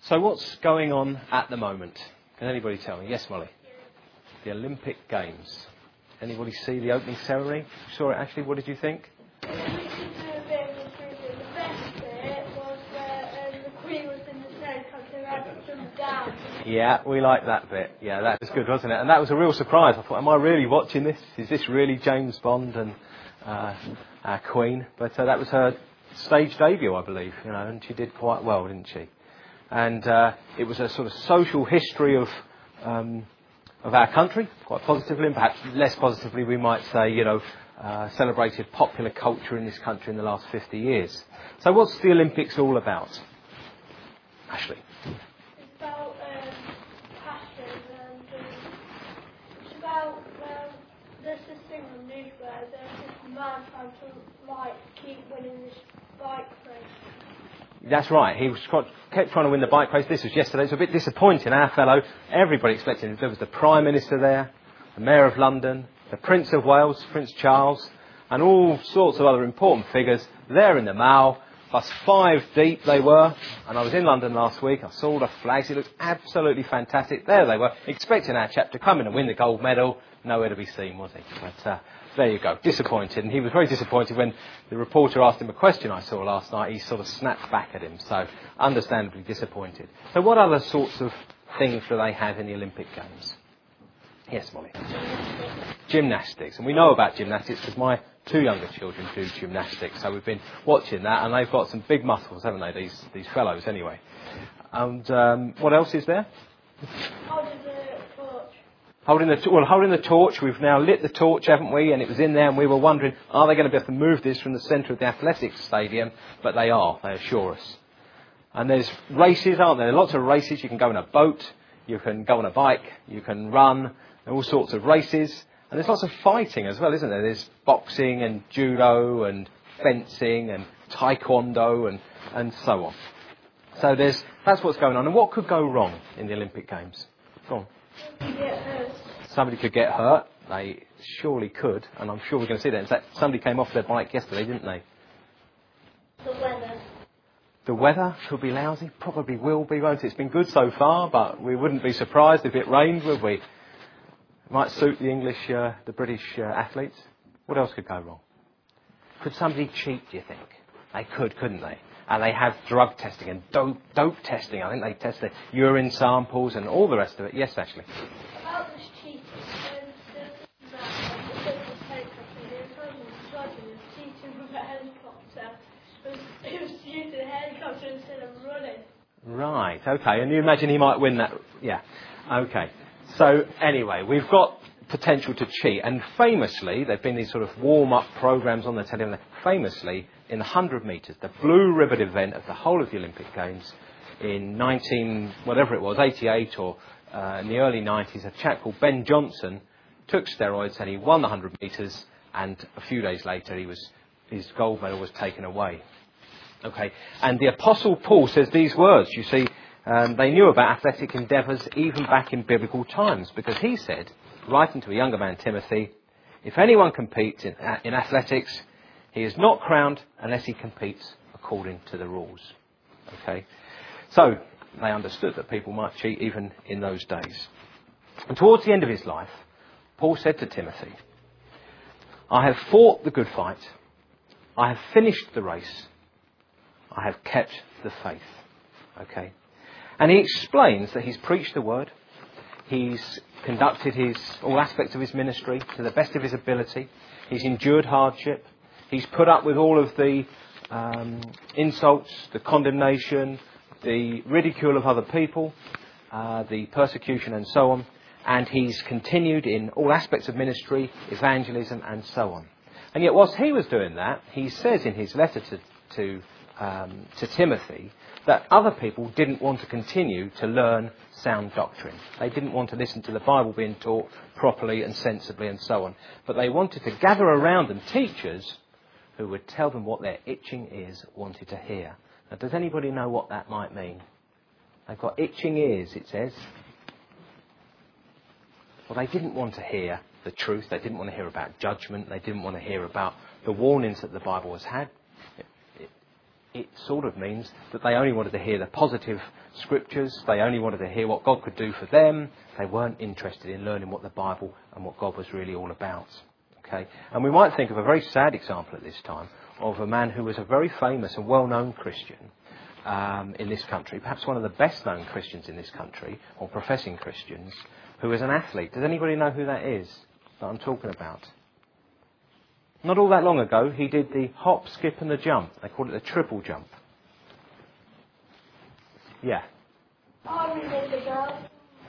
So what's going on at the moment? Can anybody tell me? Yes, Molly. The Olympic Games. Anybody see the opening ceremony? You saw it, Ashley. What did you think? The best bit was where the Queen was in the tent and had to jump down. Yeah, we like that bit. Yeah, that was good, wasn't it? And that was a real surprise. I thought, am I really watching this? Is this really James Bond and our Queen? But that was her stage debut, I believe, and she did quite well, didn't she? And it was a sort of social history of our country, quite positively, and perhaps less positively we might say, celebrated popular culture in this country in the last 50 years. So what's the Olympics all about? Ashley? It's about passion and it's about, there's this thing on the news where there's this man trying to, keep winning this bike race. That's right. He kept trying to win the bike race. This was yesterday. It's a bit disappointing. Our fellow, everybody expected him. There was the Prime Minister there, the Mayor of London, the Prince of Wales, Prince Charles, and all sorts of other important figures there in the Mall. Plus 5 deep they were. And I was in London last week. I saw the flags. It looked absolutely fantastic. There they were, expecting our chap to come in and win the gold medal. Nowhere to be seen, was he? But there you go, disappointed. And he was very disappointed when the reporter asked him a question I saw last night. He sort of snapped back at him, so understandably disappointed. So what other sorts of things do they have in the Olympic Games? Yes, Molly? Gymnastics. And we know about gymnastics because my 2 younger children do gymnastics, so we've been watching that, and they've got some big muscles, haven't they, these fellows anyway. And what else is there? Holding the torch. We've now lit the torch, haven't we? And it was in there, and we were wondering, are they going to be able to move this from the centre of the athletics stadium? But they are, they assure us. And there's races, aren't there? Lots of races. You can go on a boat, you can go on a bike, you can run, all sorts of races. And there's lots of fighting as well, isn't there? There's boxing and judo and fencing and taekwondo and so on. So that's what's going on. And what could go wrong in the Olympic Games? Go on. Somebody could get hurt. They surely could, and I'm sure we're going to see that. In fact, somebody came off their bike yesterday, didn't they? The weather. The weather could be lousy. Probably will be, won't it? It's been good so far, but we wouldn't be surprised if it rained, would we? It might suit the English, the British athletes. What else could go wrong? Could somebody cheat, do you think? They could, couldn't they? And they have drug testing and dope testing. I think they test the urine samples and all the rest of it. Yes, Ashley? About this cheating, there's a helicopter. He was cheating with a helicopter. He was using a helicopter instead of running. Right, okay. And you imagine he might win that? Yeah. Okay. So, anyway, we've got potential to cheat. And famously, there have been these sort of warm-up programmes on the television. Famously, in the 100 metres, the blue ribbon event of the whole of the Olympic Games in 88 or in the early 90s, a chap called Ben Johnson took steroids and he won the 100 metres, and a few days later his gold medal was taken away. Okay, and the Apostle Paul says these words, you see, they knew about athletic endeavours even back in biblical times, because he said, writing to a younger man, Timothy, if anyone competes in athletics, he is not crowned unless he competes according to the rules. Okay? So, they understood that people might cheat even in those days. And towards the end of his life, Paul said to Timothy, I have fought the good fight. I have finished the race. I have kept the faith. Okay? And he explains that he's preached the word. He's conducted all aspects of his ministry to the best of his ability. He's endured hardship. He's put up with all of the insults, the condemnation, the ridicule of other people, the persecution and so on. And he's continued in all aspects of ministry, evangelism and so on. And yet whilst he was doing that, he says in his letter to Timothy that other people didn't want to continue to learn sound doctrine. They didn't want to listen to the Bible being taught properly and sensibly and so on. But they wanted to gather around them teachers who would tell them what their itching ears wanted to hear. Now, does anybody know what that might mean? They've got itching ears, it says. Well, they didn't want to hear the truth. They didn't want to hear about judgment. They didn't want to hear about the warnings that the Bible has had. it sort of means that they only wanted to hear the positive scriptures. They only wanted to hear what God could do for them. They weren't interested in learning what the Bible and what God was really all about. Okay? And we might think of a very sad example at this time of a man who was a very famous and well-known Christian in this country, perhaps one of the best-known Christians in this country, or professing Christians, who was an athlete. Does anybody know who that is that I'm talking about? Not all that long ago, he did the hop, skip and the jump. They call it the triple jump. Yeah. I remember that.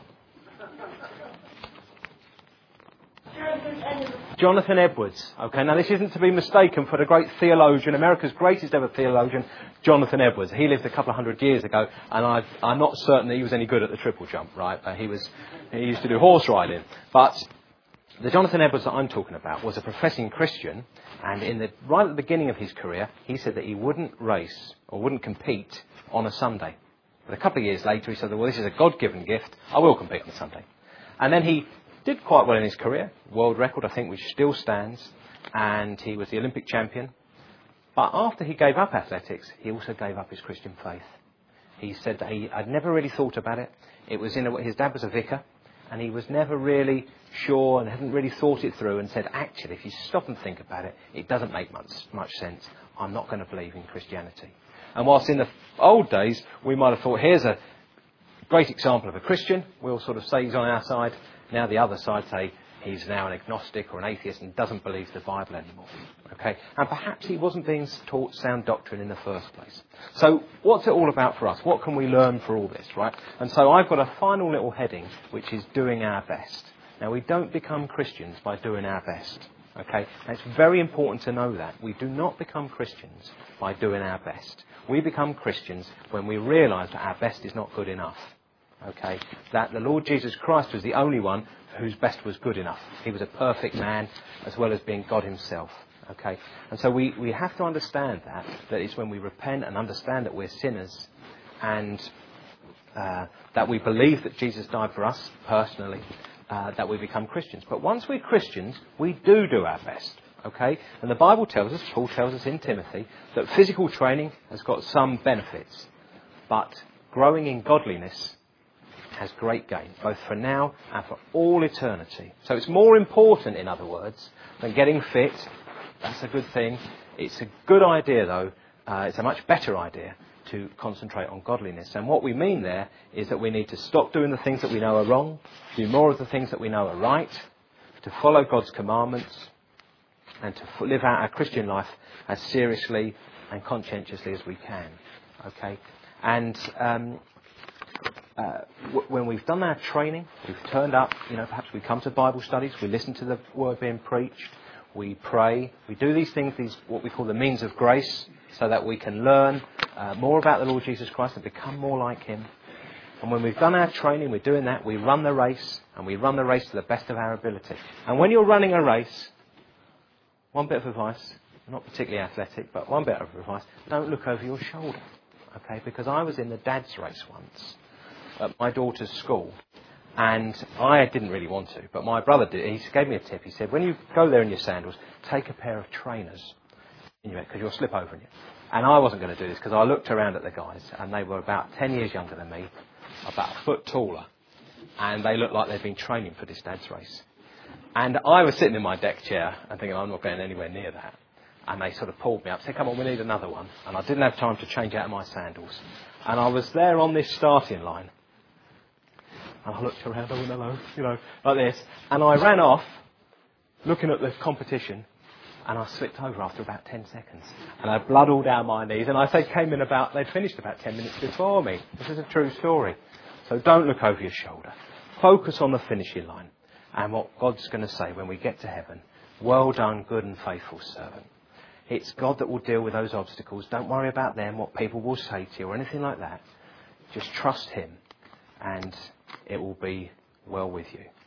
Jonathan Edwards. Okay, now this isn't to be mistaken for the great theologian, America's greatest ever theologian, Jonathan Edwards. He lived a couple of hundred years ago, and I'm not certain that he was any good at the triple jump, right? He used to do horse riding. But the Jonathan Edwards that I'm talking about was a professing Christian, and right at the beginning of his career, he said that he wouldn't race or wouldn't compete on a Sunday. But a couple of years later, he said, well, this is a God-given gift. I will compete on a Sunday. And then he did quite well in his career. World record, I think, which still stands. And he was the Olympic champion. But after he gave up athletics, he also gave up his Christian faith. He said that I'd never really thought about it. It was his dad was a vicar. And he was never really sure and hadn't really thought it through and said, actually, if you stop and think about it, it doesn't make much sense. I'm not going to believe in Christianity. And whilst in the old days, we might have thought, here's a great example of a Christian. We'll sort of say he's on our side. Now the other side say he's now an agnostic or an atheist and doesn't believe the Bible anymore. Okay? And perhaps he wasn't being taught sound doctrine in the first place. So what's it all about for us? What can we learn for all this, right? And so I've got a final little heading, which is doing our best. Now, we don't become Christians by doing our best. Okay? And it's very important to know that. We do not become Christians by doing our best. We become Christians when we realise that our best is not good enough. Okay? That the Lord Jesus Christ was the only one whose best was good enough. He was a perfect man as well as being God himself. Okay? And so we have to understand that it's when we repent and understand that we're sinners and that we believe that Jesus died for us personally, that we become Christians. But once we're Christians, we do our best. Okay? And the Bible tells us, Paul tells us in Timothy, that physical training has got some benefits. But growing in godliness has great gain, both for now and for all eternity. So it's more important, in other words, than getting fit. That's a good thing. It's a good idea, though. It's a much better idea to concentrate on godliness. And what we mean there is that we need to stop doing the things that we know are wrong, do more of the things that we know are right, to follow God's commandments, and to live out our Christian life as seriously and conscientiously as we can. Okay? And when we've done our training, we've turned up, perhaps we come to Bible studies, we listen to the word being preached, we pray, we do these things, what we call the means of grace, so that we can learn more about the Lord Jesus Christ and become more like him. And when we've done our training, we're doing that, we run the race, and we run the race to the best of our ability. And when you're running a race, one bit of advice, not particularly athletic, but one bit of advice, don't look over your shoulder. Okay? Because I was in the dad's race once at my daughter's school. And I didn't really want to, but my brother did. He gave me a tip. He said, when you go there in your sandals, take a pair of trainers because you'll slip over in it. And I wasn't going to do this because I looked around at the guys and they were about 10 years younger than me, about a foot taller. And they looked like they'd been training for this dad's race. And I was sitting in my deck chair and thinking, I'm not going anywhere near that. And they sort of pulled me up, said, come on, we need another one. And I didn't have time to change out of my sandals. And I was there on this starting line. And I looked around, oh, hello, like this. And I ran off, looking at the competition, and I slipped over after about 10 seconds. And I had blood all down my knees. And they'd finished about 10 minutes before me. This is a true story. So don't look over your shoulder. Focus on the finishing line and what God's going to say when we get to heaven. Well done, good and faithful servant. It's God that will deal with those obstacles. Don't worry about them, what people will say to you or anything like that. Just trust him and it will be well with you.